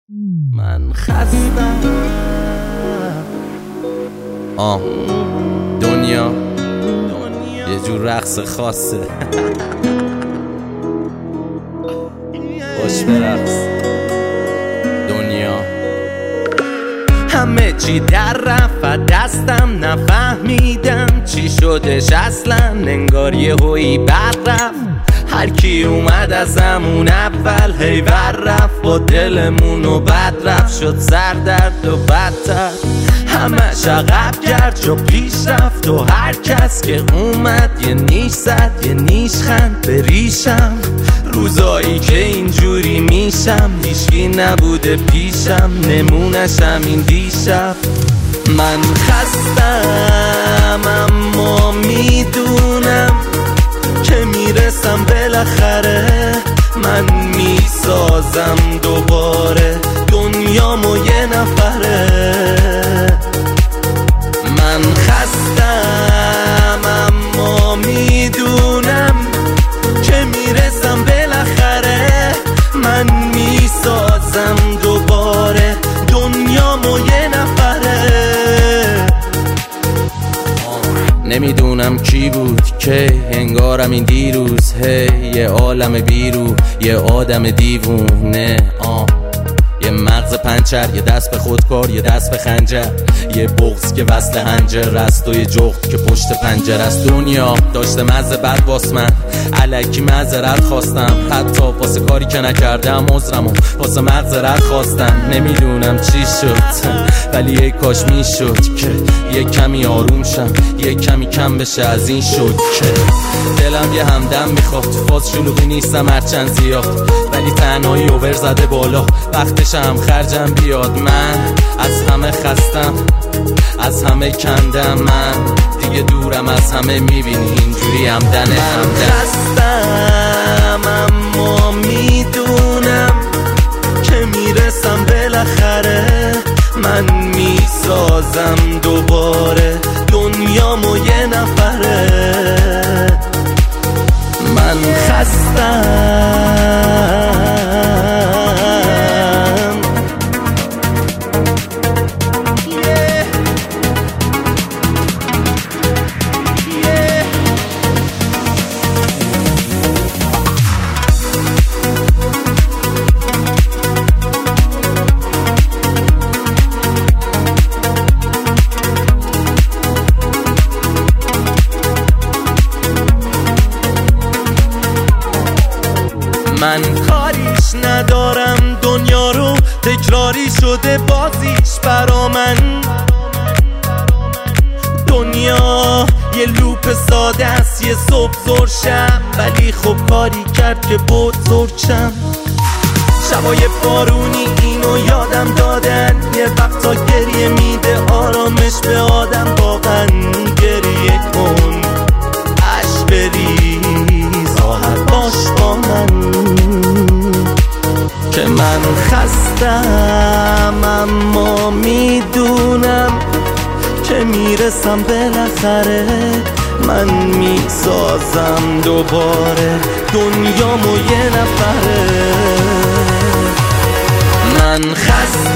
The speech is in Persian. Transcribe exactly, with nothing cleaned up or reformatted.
من خستم. آه دنیا یه جور رقص خاصه. باش برقص دنیا. همه چی در رفت دستم، نفهمیدم چی شدش اصلا، انگار یه هویی بر رفت. هر کی اومد از همون اول هی ور رفت، با دلمونو بد رفت، شد سر درد و بدتر. همش عقب کرد چو پیش رفت و هر کس که اومد یه نیش زد یه نیش خند به ریشم. روزایی که اینجوری میشم هیچکی نبوده پیشم، نمونشم این دیشب. من خستم اما میدونم که میرسم بالاخره، من میسازم دوباره دنیامو یه نفره. من خستم اما میدونم که میرسم بالاخره، من میسازم دوباره دنیامو یه نفره. نمیدونم کی بود که انگارم این دیروز، هی یه عالم بیرو یه آدم دیوونه. آه یه مغز پنچر، یه دست به خودکار، یه دست به خنجر، یه بغض که وصل هنجر است و یه جغد که پشت پنجر است. دنیا داشته مزه بد واس من، الکی معذرت خواستم، حتی واسه کاری که نکردم عذرمو واسه مغزرت خواستم. نمیدونم چی شد ولی یه کاش میشد که یه کمی آروم شم، یه کمی کم بشه از این شد که دلم یه همدم میخواد. فاز شلوغی نیستم هرچند زیاد، ولی تنهایی اوور زده بالا، وقتش هم خرجم بیاد. من از همه خستم، از همه کندم، من دیگه دورم از همه، میبینی اینجوری همدن همدن. خستم اما میدونم که میرسم بالاخره، من میسازم دوباره دنیامو یه نفره. من خستم من کاریش ندارم، دنیا رو تکراری شده بازیش برا من. دنیا یه لوپ ساده است، یه صبح زور شب، ولی خب کاری کرد که بزرگشم. شبای بارونی اینو یادم دادن، یه وقتا گریه میده آرامش به آدم. واقعا گریه کن عشق بریز، راحت باش با من که من خستم اما میدونم که میرسم بالاخره، من میسازم دوباره دنیامو یه نفره. من خستم